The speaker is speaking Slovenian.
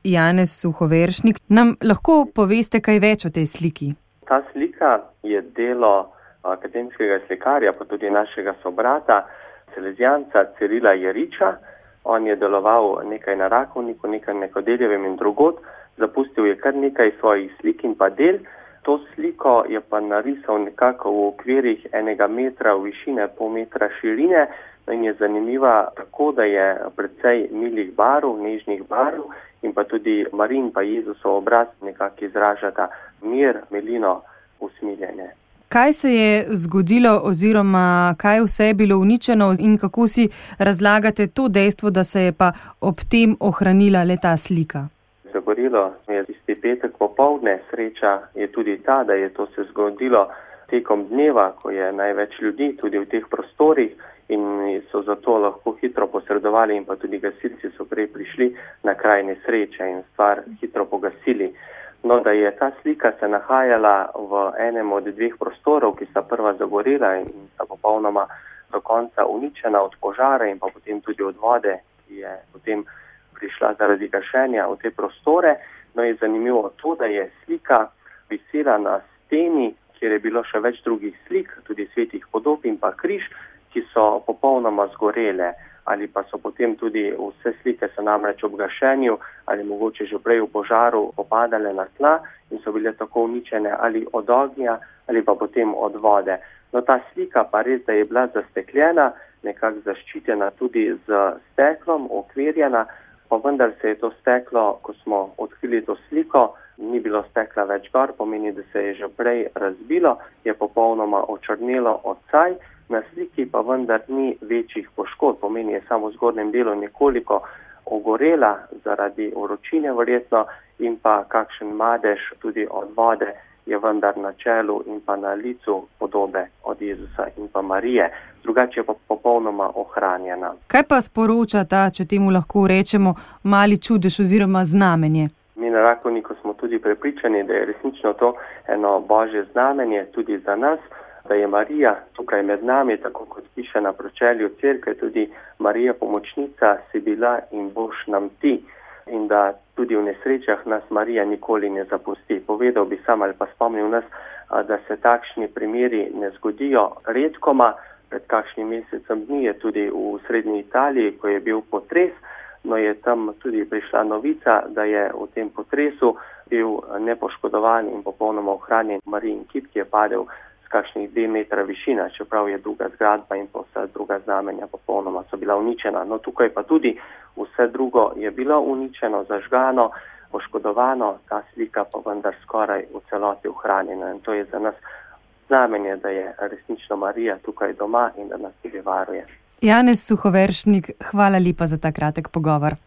Janez Suhoveršnik. Nam lahko poveste kaj več o tej sliki? Ta slika je delo akademskega slikarja, pa tudi našega sobrata, salezijanca Cirila Jeriča. On je deloval nekaj na Rakovniku, nekaj na Kodeljevem in drugod. Zapustil je kar nekaj svojih slik in pa del. To sliko je pa narisal nekako v okvirih 1 metra v višine, pol metra širine in je zanimiva tako, da je precej milih barv, nežnih barv in pa tudi Marijin pa Jezusov obraz nekako izražata mir, milino, usmiljenje. Kaj se je zgodilo oziroma kaj vse je bilo uničeno in kako si razlagate to dejstvo, da se je pa ob tem ohranila le ta slika? Zagorilo je tisti petek popoldne. Sreča je tudi ta, da je to se zgodilo tekom dneva, ko je največ ljudi tudi v teh prostorih in so zato lahko hitro posredovali in pa tudi gasilci so prej prišli na kraj nesreče in stvar hitro pogasili. No, da je ta slika se nahajala v enem od 2 prostorov, ki sta prva zagorela in sta popolnoma do konca uničena od požara in pa potem tudi od vode, ki je potem prišla zaradi gašenja v te prostore. No, je zanimivo to, da je slika visela na steni, kjer je bilo še več drugih slik, tudi svetih podob in pa križ, ki so popolnoma zgorele. Ali pa so potem tudi vse slike so namreč ob gašenju ali mogoče že prej v požaru popadale na tla in so bile tako uničene ali od ognja ali pa potem od vode. No, ta slika pa res, da je bila zastekljena, nekako zaščitena tudi z steklom, okvirjena, pa vendar se je to steklo, ko smo odkrili to sliko, ni bilo stekla več gor, pomeni, da se je že prej razbilo, je popolnoma očrnelo od saj. Na sliki pa vendar ni večjih poškodb, pomeni je samo v zgornjem delu nekoliko ogorela zaradi vročine verjetno in pa kakšen madež tudi od vode je vendar na čelu in pa na licu podobe od Jezusa in pa Marije. Drugače pa popolnoma ohranjena. Kaj pa sporoča ta, če temu lahko rečemo, mali čudež oziroma znamenje? Mi na Rakovniku smo tudi prepričani, da je resnično to eno božje znamenje tudi za nas, da je Marija tukaj med nami, tako kot piše na pročelju cerkve, tudi Marija pomočnica si bila in boš nam ti. In da tudi v nesrečah nas Marija nikoli ne zapusti. Povedal bi sam ali pa spomnil nas, da se takšni primeri ne zgodijo redkoma. Pred kakšnim mesecem dni je tudi v srednji Italiji, ko je bil potres, no je tam tudi prišla novica, da je v tem potresu bil nepoškodovan in popolnoma ohranjen Marijin kip, ki je padel z kakšnih 2 metra višina, čeprav je druga zgradba in pa vsa druga znamenja popolnoma so bila uničena. No, tukaj pa tudi vse drugo je bilo uničeno, zažgano, poškodovano, ta slika pa vendar skoraj v celoti ohranjena in to je za nas znamenje, da je resnično Marija tukaj doma in da nas tudi varuje. Janez Suhoveršnik, hvala lepa za ta kratek pogovor.